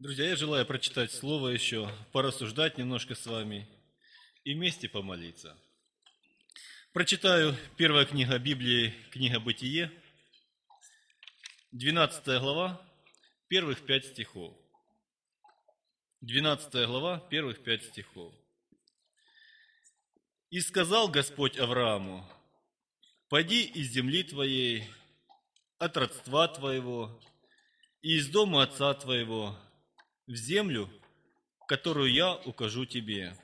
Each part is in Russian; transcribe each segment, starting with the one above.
Друзья, я желаю прочитать слово еще, порассуждать немножко с вами и вместе помолиться. Прочитаю первая книга Библии, книга Бытие, 12 глава, первых 5 стихов. 12 глава, первых 5 стихов. «И сказал Господь Аврааму: пойди из земли твоей, от родства твоего и из дома отца твоего, в землю, которую я укажу тебе.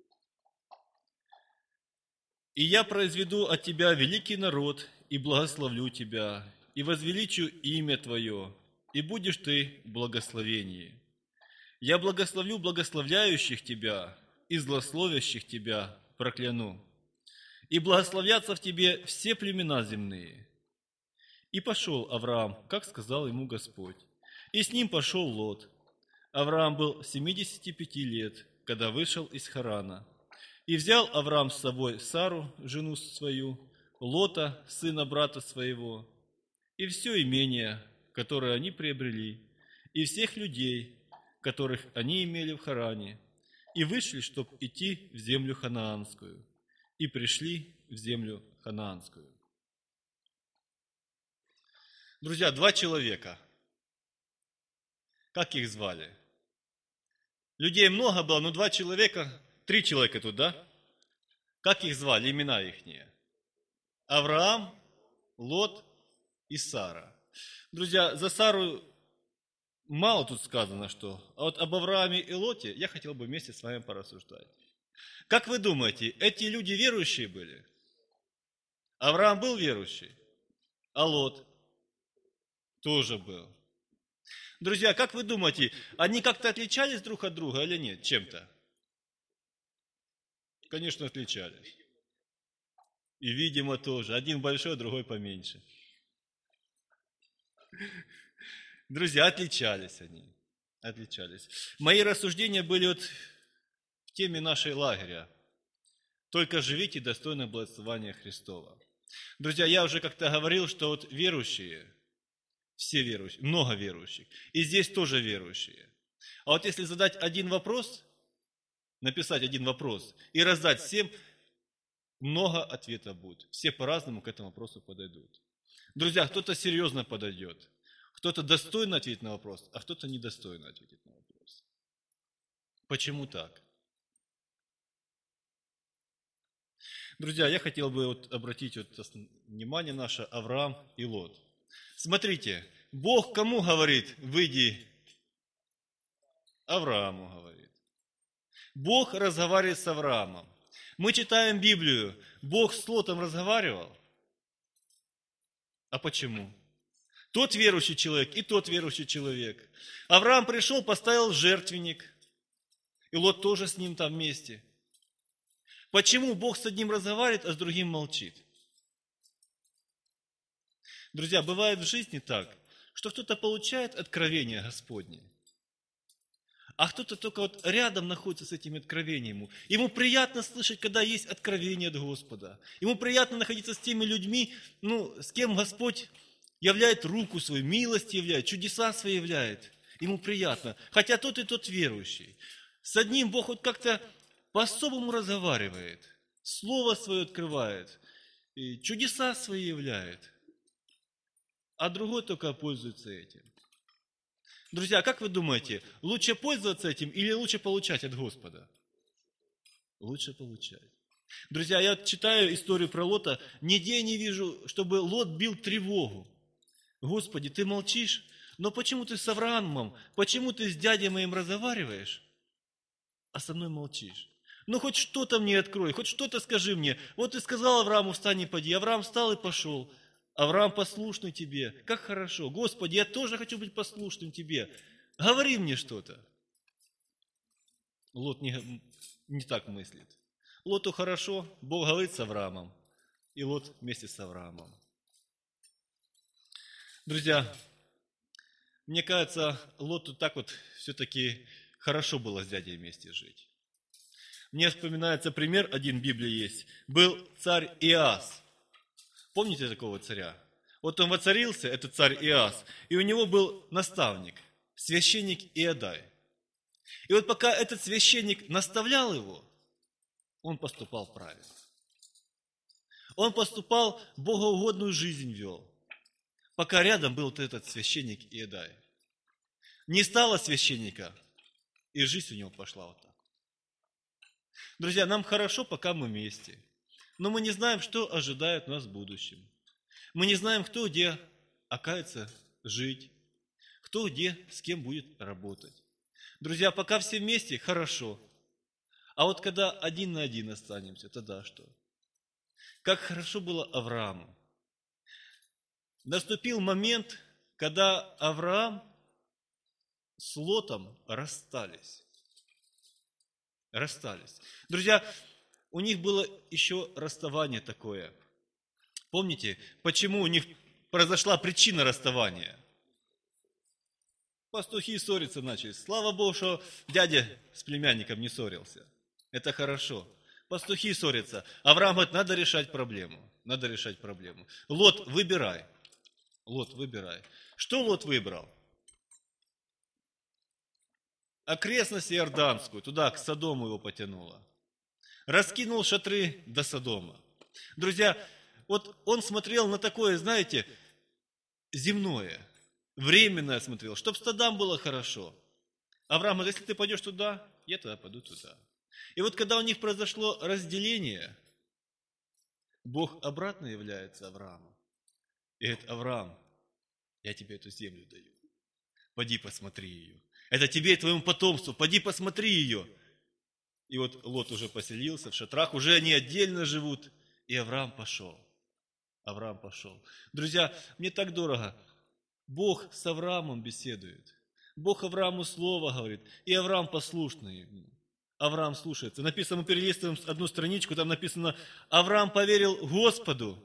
И я произведу от тебя великий народ, и благословлю тебя, и возвеличу имя твое, и будешь ты в благословении. Я благословлю благословляющих тебя, и злословящих тебя прокляну. И благословятся в тебе все племена земные». И пошел Авраам, как сказал ему Господь, и с ним пошел Лот. Авраам был 75 лет, когда вышел из Харана. И взял Авраам с собой Сару, жену свою, Лота, сына брата своего, и все имение, которое они приобрели, и всех людей, которых они имели в Харане, и вышли, чтобы идти в землю ханаанскую, и пришли в землю ханаанскую. Друзья, 2 человека. Как их звали? Людей много было, но 2 человека, 3 человека тут, да? Как их звали, имена ихние? Авраам, Лот и Сара. Друзья, за Сару мало тут сказано, что. А вот об Аврааме и Лоте я хотел бы вместе с вами порассуждать. Как вы думаете, эти люди верующие были? Авраам был верующий, а Лот тоже был. Друзья, как вы думаете, они как-то отличались друг от друга или нет чем-то? Конечно, отличались. И, видимо, тоже. Один большой, другой поменьше. Друзья, отличались они. Отличались. Мои рассуждения были вот в теме нашей лагеря. Только живите достойно благословения Христова. Друзья, я уже как-то говорил, что вот верующие, все верующие, много верующих, и здесь тоже верующие. А вот если задать один вопрос, написать один вопрос и раздать всем, много ответов будет. Все по-разному к этому вопросу подойдут. Друзья, кто-то серьезно подойдет, кто-то достойно ответит на вопрос, а кто-то недостойно ответит на вопрос. Почему так? Друзья, я хотел бы обратить внимание наше Авраам и Лот. Смотрите, Бог кому говорит: выйди? Аврааму говорит. Бог разговаривает с Авраамом. Мы читаем Библию. Бог с Лотом разговаривал. А почему? Тот верующий человек и тот верующий человек. Авраам пришел, поставил жертвенник. И Лот тоже с ним там вместе. Почему Бог с одним разговаривает, а с другим молчит? Друзья, бывает в жизни так, что кто-то получает откровение Господне, а кто-то только вот рядом находится с этим откровением. Ему приятно слышать, когда есть откровение от Господа. Ему приятно находиться с теми людьми, с кем Господь являет руку свою, милость являет, чудеса свои являет. Ему приятно. Хотя тот и тот верующий. С одним Бог вот как-то по-особому разговаривает, Слово свое открывает, и чудеса свои являет, а другой только пользуется этим. Друзья, как вы думаете, лучше пользоваться этим или лучше получать от Господа? Лучше получать. Друзья, я читаю историю про Лота, нигде не вижу, чтобы Лот бил тревогу. Господи, ты молчишь, но почему ты с Авраамом, почему ты с дядей моим разговариваешь, а со мной молчишь? Хоть что-то мне открой, хоть что-то скажи мне. Вот ты сказал Аврааму: встань и поди. Авраам встал и пошел. Авраам послушный тебе. Как хорошо. Господи, я тоже хочу быть послушным тебе. Говори мне что-то. Лот не так мыслит. Лоту хорошо, Бог говорит с Авраамом, и Лот вместе с Авраамом. Друзья, мне кажется, Лоту так вот все-таки хорошо было с дядей вместе жить. Мне вспоминается пример, один в Библии есть. Был царь Иас. Помните такого царя? Вот он воцарился, этот царь Иас, и у него был наставник. священник Иодай. И вот пока этот священник наставлял его, он поступал правильно. Он поступал, богоугодную жизнь вел, пока рядом был вот этот священник Иодай. Не стало священника, и жизнь у него пошла вот так. Друзья, нам хорошо, пока мы вместе, но мы не знаем, что ожидает нас в будущем. Мы не знаем, кто где окажется жить, кто где с кем будет работать. Друзья, пока все вместе, хорошо. А вот когда один на один останемся, тогда что? Как хорошо было Аврааму. Наступил момент, когда Авраам с Лотом расстались. Расстались. Друзья, у них было еще расставание такое. Помните, почему у них произошла причина расставания? Пастухи ссориться начали. Слава Богу, что дядя с племянником не ссорился. Это хорошо. Пастухи ссорятся. Авраам говорит, надо решать проблему. Надо решать проблему. Лот, выбирай. Лот, выбирай. Что Лот выбрал? Окрестность Иорданскую, туда, к Содому его потянуло. Раскинул шатры до Содома. Друзья, вот он смотрел на такое, знаете, земное, временное смотрел, чтобы стадам было хорошо. Авраам говорит, если ты пойдешь туда, я тогда пойду туда. И вот когда у них произошло разделение, Бог обратно является Аврааму. И говорит, Авраам, я тебе эту землю даю. Поди посмотри ее. Это тебе и твоему потомству. Поди посмотри ее. И вот Лот уже поселился в шатрах, уже они отдельно живут. И Авраам пошел. Авраам пошел. Друзья, мне так дорого. Бог с Авраамом беседует. Бог Аврааму слово говорит. И Авраам послушный ему. Авраам слушается. Написано, мы перелистываем одну страничку, там написано, Авраам поверил Господу,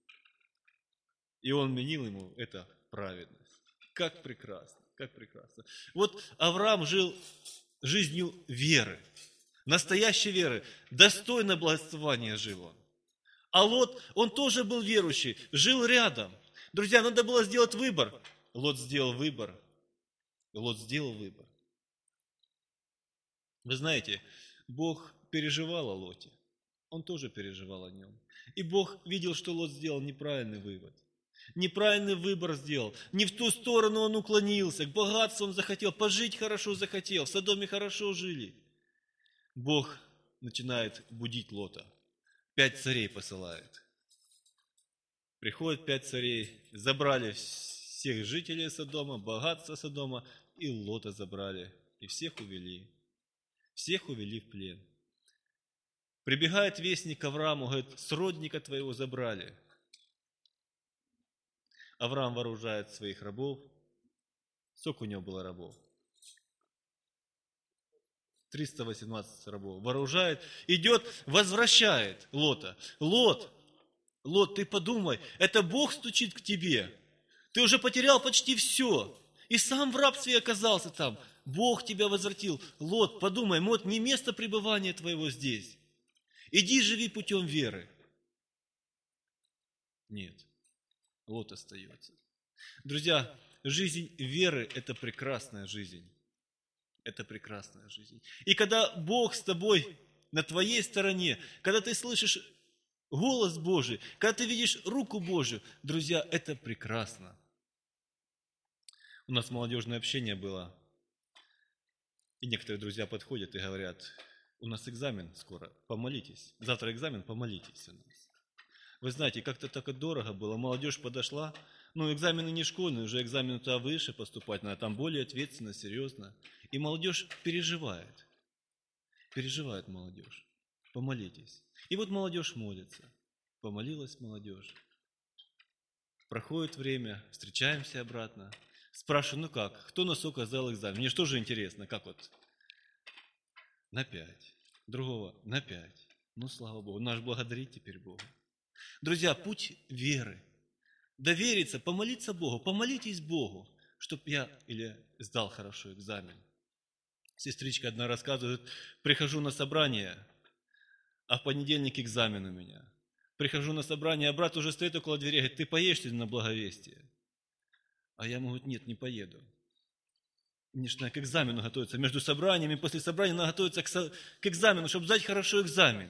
и он вменил ему это праведность. Как прекрасно, как прекрасно. Вот Авраам жил жизнью веры, настоящей веры, достойно благословения жил он. А Лот, он тоже был верующий, жил рядом. Друзья, надо было сделать выбор. Лот сделал выбор. Лот сделал выбор. Вы знаете, Бог переживал о Лоте. Он тоже переживал о нем. И Бог видел, что Лот сделал неправильный вывод. Неправильный выбор сделал. Не в ту сторону он уклонился. К богатству он захотел. Пожить хорошо захотел. В Содоме хорошо жили. Бог начинает будить Лота. 5 царей посылает. Приходят 5 царей. Забрали всех жителей Содома, богатство Содома. И Лота забрали. И всех увели. Всех увели в плен. Прибегает вестник к Аврааму, говорит, сродника твоего забрали. Авраам вооружает своих рабов. Сколько у него было рабов? 318 рабов. Вооружает, идет, возвращает Лота. Лот, ты подумай, это Бог стучит к тебе. Ты уже потерял почти все. И сам в рабстве оказался там. Бог тебя возвратил. Лот, подумай, может, не место пребывания твоего здесь. Иди живи путем веры. Нет, Лот остается. Друзья, жизнь веры – это прекрасная жизнь. Это прекрасная жизнь. И когда Бог с тобой на твоей стороне, когда ты слышишь голос Божий, когда ты видишь руку Божию, друзья, это прекрасно. У нас молодежное общение было. И некоторые друзья подходят и говорят, у нас экзамен скоро, помолитесь. Завтра экзамен, помолитесь у нас. Вы знаете, как-то так дорого было, молодежь подошла, экзамены не школьные, уже экзамены туда выше поступать надо, там более ответственно, серьезно. И молодежь переживает молодежь. Помолитесь. И вот молодежь молится. Помолилась молодежь. Проходит время, встречаемся обратно. Спрашиваю, кто на сколько сдал экзамен? Мне что же интересно, как вот? На 5. Другого на 5. Слава Богу, наш благодарить теперь Богу. Друзья, путь веры. Довериться, помолиться Богу. Помолитесь Богу, чтоб я сдал хорошо экзамен. Сестричка одна рассказывает, прихожу на собрание, а в понедельник экзамен у меня. Прихожу на собрание, а брат уже стоит около двери, говорит, ты поедешь сегодня на благовестие? А я ему говорю, нет, не поеду. начинает к экзамену готовиться. Между собраниями, после собрания надо готовиться к экзамену, чтобы сдать хорошо экзамен.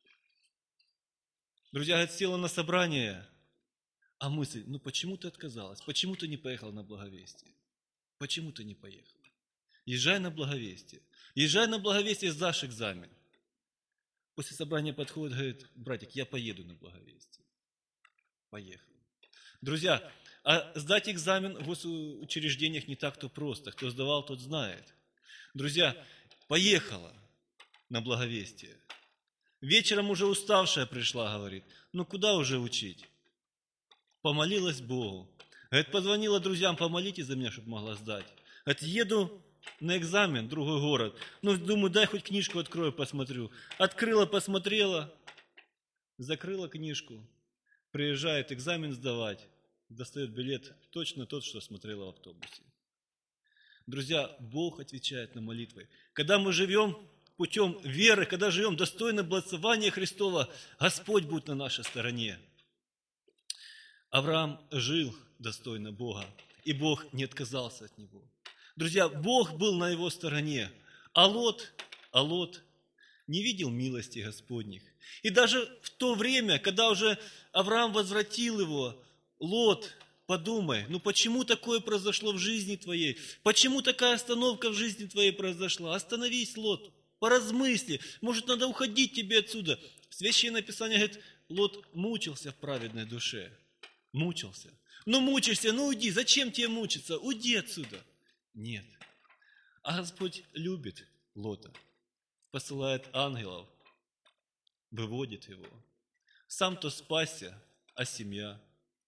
Друзья, говорит, села на собрание, а мысль, ну почему ты отказалась? Почему ты не поехала на благовестие? Почему ты не поехала? Езжай на благовестие. Езжай на благовестие, сдашь экзамен. После собрания подходит, говорит, братик, я поеду на благовестие. Поехал. Друзья, а сдать экзамен в госучреждениях не так-то просто. Кто сдавал, тот знает. Друзья, поехала на благовестие. Вечером уже уставшая пришла, говорит, ну куда уже учить? Помолилась Богу. Говорит, позвонила друзьям, помолитесь за меня, чтобы могла сдать. Говорит, еду на экзамен в другой город. Ну, думаю, дай хоть книжку открою, посмотрю. Открыла, посмотрела, закрыла книжку. Приезжает экзамен сдавать. Достает билет точно тот, что смотрела в автобусе. Друзья, Бог отвечает на молитвы. Когда мы живем путем веры, когда живем достойно благословения Христова, Господь будет на нашей стороне. Авраам жил достойно Бога, и Бог не отказался от него. Друзья, Бог был на его стороне, а Лот не видел милости Господних. И даже в то время, когда уже Авраам возвратил его, Лот, подумай, ну почему такое произошло в жизни твоей? Почему такая остановка в жизни твоей произошла? Остановись, Лот, поразмысли, может, надо уходить тебе отсюда. Священное Писание говорит, Лот мучился в праведной душе. Мучился. Ну мучишься, ну уйди, зачем тебе мучиться? Уйди отсюда. Нет. А Господь любит Лота, посылает ангелов, выводит его. Сам-то спасся, а семья.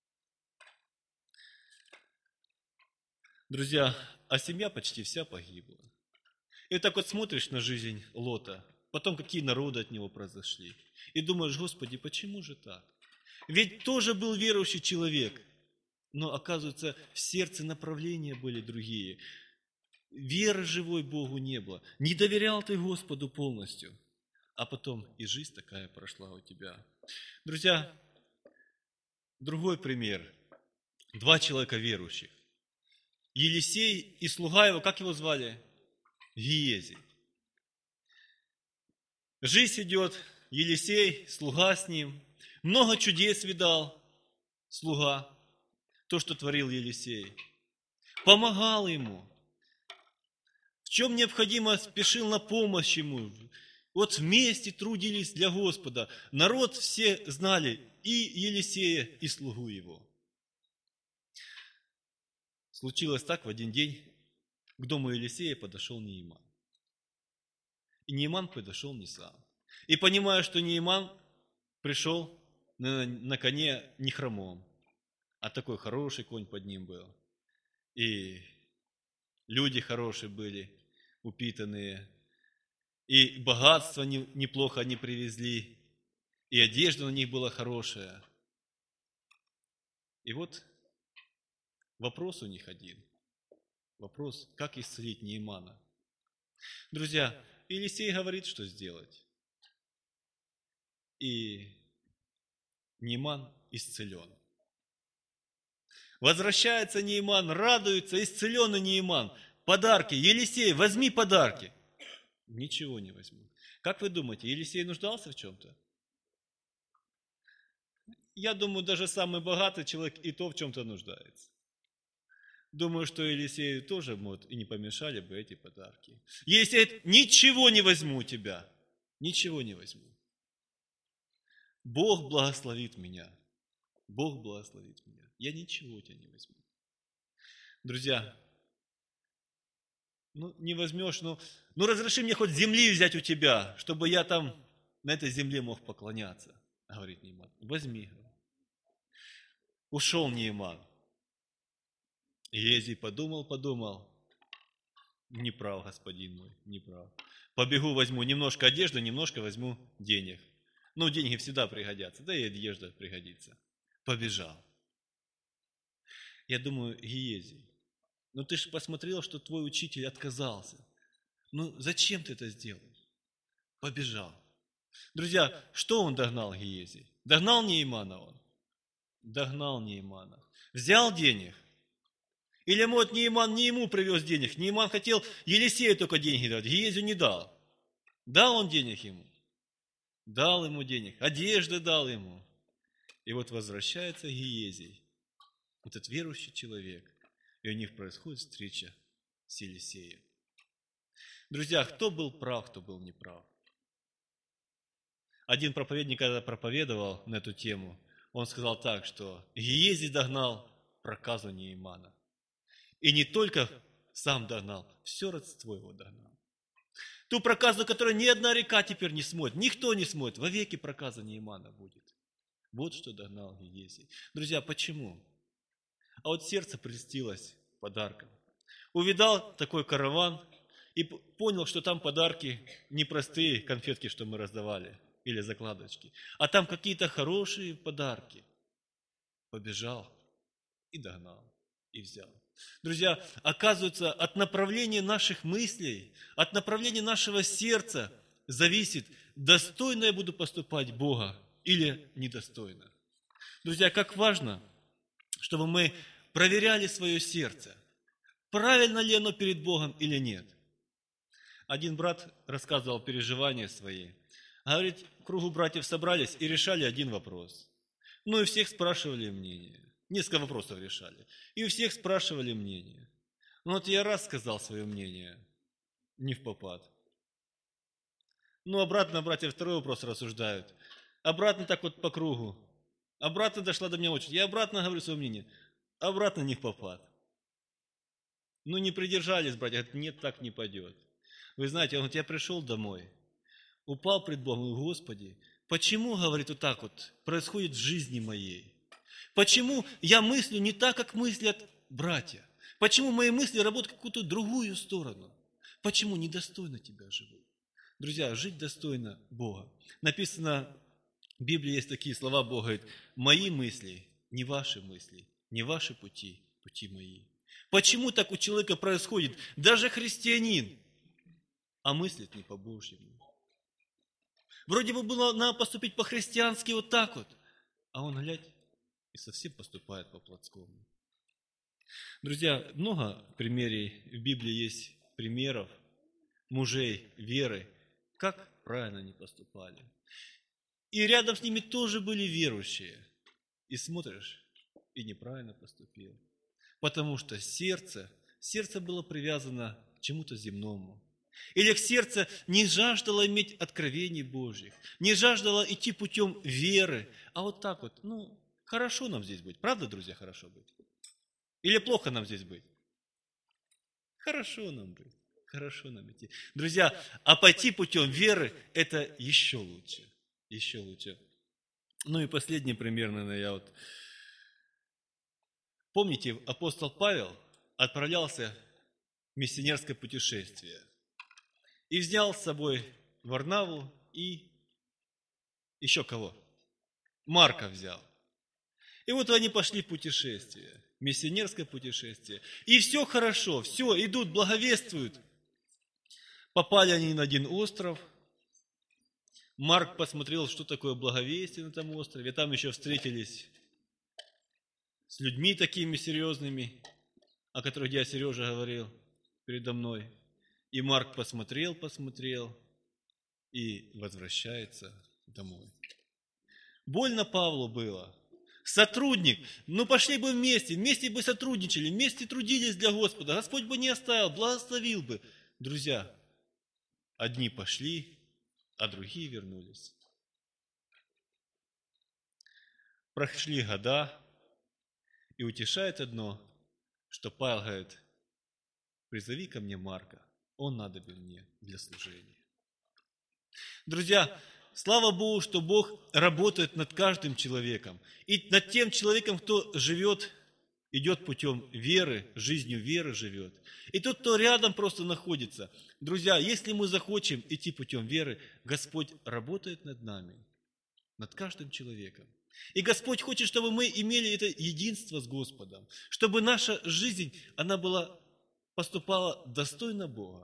Друзья, а семья почти вся погибла. И так вот смотришь на жизнь Лота, потом какие народы от него произошли, и думаешь, Господи, почему же так? Ведь тоже был верующий человек, но, оказывается, в сердце направления были другие. Веры живой Богу не было. Не доверял ты Господу полностью. А потом и жизнь такая прошла у тебя. Друзья, другой пример. 2 человека верующих. Елисей и слуга его, как его звали? Гиези. Жизнь идет, Елисей, слуга с ним. Много чудес видал слуга, то, что творил Елисей. Помогал ему. В чем необходимо, спешил на помощь ему. Вот вместе трудились для Господа. Народ все знали и Елисея, и слугу его. Случилось так, в один день к дому Елисея подошел Неиман. И Неиман подошел не сам. И понимая, что Неиман пришел на коне не хромом, а такой хороший конь под ним был. И люди хорошие были, упитанные. И богатство неплохо они привезли. И одежда на них была хорошая. И вот вопрос у них один. Вопрос, как исцелить Неимана. Друзья, Елисей говорит, что сделать. И Неиман исцелен. Возвращается Неиман, радуется, исцеленный Неиман. Подарки. Елисей, возьми подарки. Ничего не возьму. Как вы думаете, Елисей нуждался в чем-то? Я думаю, даже самый богатый человек и то в чем-то нуждается. Думаю, что Елисею тоже, может, и не помешали бы эти подарки. Елисей говорит, ничего не возьму у тебя. Ничего не возьму. Бог благословит меня. Бог благословит меня. Я ничего у тебя не возьму. Друзья, не возьмешь, разреши мне хоть земли взять у тебя, чтобы я там на этой земле мог поклоняться. Говорит Неиман, возьми. Ушел Неиман. Гиези подумал, не прав, господин мой, не прав. Побегу, возьму немножко одежды, немножко возьму денег. Деньги всегда пригодятся, да и одежда пригодится. Побежал. Я думаю, Гиези, ты же посмотрел, что твой учитель отказался. Зачем ты это сделал? Побежал. Друзья, что он догнал Гиези? Догнал Неимана он? Догнал Неимана. Взял денег. Или, может, Неиман не ему привез денег. Неиман хотел Елисею только деньги дать, Гиезию не дал. Дал он денег ему? Дал ему денег, одежды дал ему. И вот возвращается Гиезий, этот верующий человек, и у них происходит встреча с Елисеем. Друзья, кто был прав, кто был неправ? Один проповедник, когда проповедовал на эту тему, он сказал так, что Гиезий догнал проказу Неимана. И не только сам догнал, все родство его догнал. Ту проказу, которую ни одна река теперь не смоет, никто не смоет, вовеки проказа Неимана будет. Вот что догнал Гиезий. Друзья, почему? А вот сердце прельстилось подарком. Увидал такой караван и понял, что там подарки не простые конфетки, что мы раздавали, или закладочки, а там какие-то хорошие подарки. Побежал и догнал, и взял. Друзья, оказывается, от направления наших мыслей, от направления нашего сердца зависит, достойно я буду поступать Бога или недостойно. Друзья, как важно, чтобы мы проверяли свое сердце, правильно ли оно перед Богом или нет. Один брат рассказывал переживания свои. Говорит, в кругу братьев собрались и решали один вопрос. Ну и всех спрашивали мнение. Несколько вопросов решали. И у всех спрашивали мнение. Ну вот я раз сказал свое мнение, не впопад. Ну обратно братья второй вопрос рассуждают. Обратно так вот по кругу. Обратно дошла до меня очередь. Я обратно говорю свое мнение. Обратно не впопад. Ну не придержались, братья. Говорят, нет, так не пойдет. Вы знаете, он говорит, я пришел домой. Упал пред Богом, и Господи, почему, говорит, вот так вот происходит в жизни моей? Почему я мыслю не так, как мыслят братья? Почему мои мысли работают в какую-то другую сторону? Почему недостойно Тебя живу? Друзья, жить достойно Бога. Написано, в Библии есть такие слова, Бог говорит, мои мысли, не ваши мысли, не ваши пути, пути мои. Почему так у человека происходит? Даже христианин, а мыслит не по-божьему. Вроде бы было надо поступить по-христиански вот так вот, а он, глядь, и совсем поступает по-плотскому. Друзья, много примеров в Библии есть примеров мужей веры, как правильно они поступали. И рядом с ними тоже были верующие. И смотришь, и неправильно поступил. Потому что сердце было привязано к чему-то земному. Или их сердце не жаждало иметь откровений Божьих, не жаждало идти путем веры, а вот так вот, хорошо нам здесь быть. Правда, друзья, хорошо быть? Или плохо нам здесь быть? Хорошо нам быть, хорошо нам идти. Друзья, а пойти путем веры – это еще лучше, еще лучше. Ну и последний пример, наверное, Помните, апостол Павел отправлялся в миссионерское путешествие. И взял с собой Варнаву и еще кого? Марка взял. И вот они пошли в путешествие, миссионерское путешествие. И все хорошо, все, идут, благовествуют. Попали они на один остров. Марк посмотрел, что такое благовестие на этом острове. Там еще встретились с людьми такими серьезными, о которых я, Сережа, говорил передо мной. И Марк посмотрел и возвращается домой. Больно Павлу было. Сотрудник, пошли бы вместе бы сотрудничали, вместе трудились для Господа. Господь бы не оставил, благословил бы. Друзья, одни пошли, а другие вернулись. Прошли года, и утешает одно, что Павел говорит, призови ко мне Марка. Он надобен мне для служения. Друзья, слава Богу, что Бог работает над каждым человеком. И над тем человеком, кто живет, идет путем веры, жизнью веры живет. И тот, кто рядом просто находится. Друзья, если мы захочем идти путем веры, Господь работает над нами, над каждым человеком. И Господь хочет, чтобы мы имели это единство с Господом, чтобы наша жизнь, поступала достойно Бога.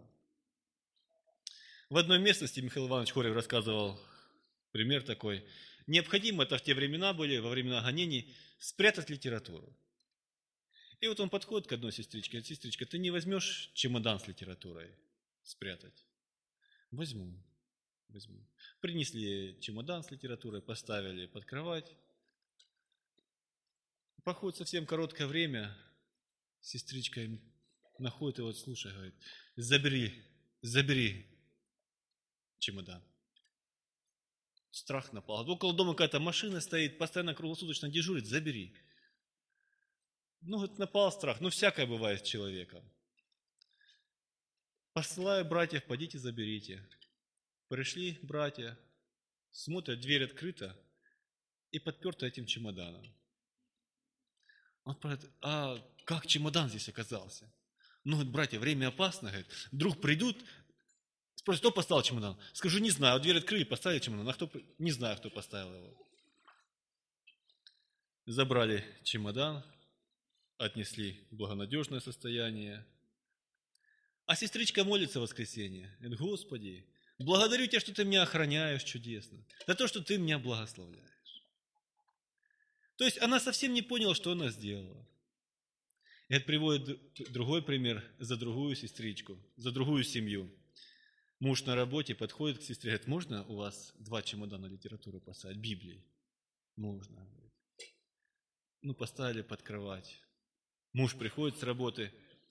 В одной местности Михаил Иванович Хорев рассказывал пример такой. Необходимо, это в те времена были, во времена гонений, спрятать литературу. И вот он подходит к одной сестричке, говорит: сестричка, ты не возьмешь чемодан с литературой спрятать? Возьму. Принесли чемодан с литературой, поставили под кровать. Проходит совсем короткое время, сестричка им находит его: слушай, говорит, забери чемодан. Страх напал. Около дома какая-то машина стоит, постоянно круглосуточно дежурит: забери. Говорит, напал страх. Всякое бывает с человеком. Посылаю братьев: пойдите заберите. Пришли братья, смотрят, дверь открыта и подперта этим чемоданом. Он спрашивает: а как чемодан здесь оказался? Говорит, братья, время опасно, говорит, вдруг придут, спросят, кто поставил чемодан? Скажу, не знаю, дверь открыли, поставили чемодан, не знаю, кто поставил его. Забрали чемодан, отнесли в благонадежное состояние. А сестричка молится в воскресенье. Говорит: Господи, благодарю Тебя, что Ты меня охраняешь чудесно, за то, что Ты меня благословляешь. То есть она совсем не поняла, что она сделала. И это приводит другой пример за другую сестричку, за другую семью. Муж на работе подходит к сестре, говорит: можно у вас 2 чемодана литературы поставить, Библии? Можно. Поставили под кровать. Муж приходит с работы,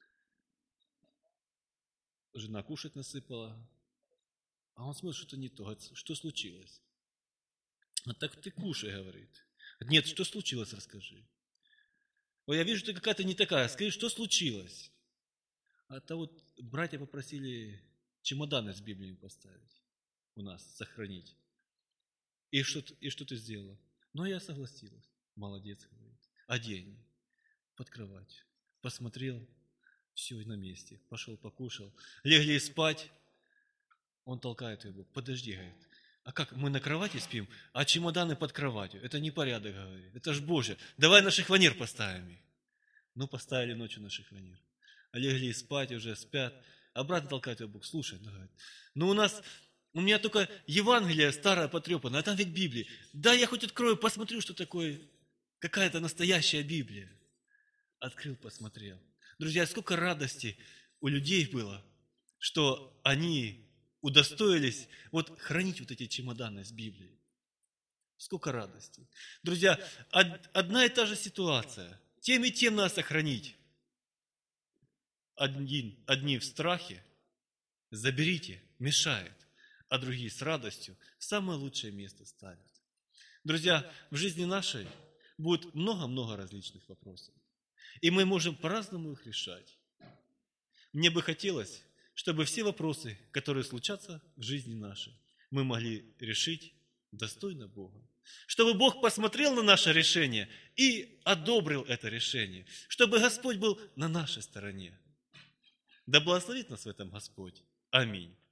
жена кушать насыпала, а он смотрит, что-то не то. Говорит: что случилось? Так ты кушай, говорит. Нет, что случилось, расскажи. Ой, я вижу, ты какая-то не такая, скажи, что случилось? А то вот братья попросили чемоданы с Библией поставить у нас, сохранить. И что ты сделала? Я согласилась. Молодец, говорит. А деньги? Под кровать. Посмотрел, все на месте. Пошел, покушал. Легли спать. Он толкает его: подожди, говорит. А как, мы на кровати спим, а чемоданы под кроватью? Это не порядок, говорит. Это ж Боже. Давай на шифоньер поставим их. Поставили ночью на шифоньер. А легли спать, уже спят. А брат толкает его: Бог, слушай, говорит, у меня только Евангелие старое потрепанное, а там ведь Библия. Да, я хоть открою, посмотрю, что такое какая-то настоящая Библия. Открыл, посмотрел. Друзья, сколько радости у людей было, что они удостоились хранить эти чемоданы с Библией. Сколько радости. Друзья, одна и та же ситуация. Тем и тем надо сохранить. Одни в страхе, заберите, мешает, а другие с радостью в самое лучшее место ставят. Друзья, в жизни нашей будет много-много различных вопросов. И мы можем по-разному их решать. Мне бы хотелось, чтобы все вопросы, которые случатся в жизни нашей, мы могли решить достойно Бога. Чтобы Бог посмотрел на наше решение и одобрил это решение. Чтобы Господь был на нашей стороне. Да благословит нас в этом Господь. Аминь.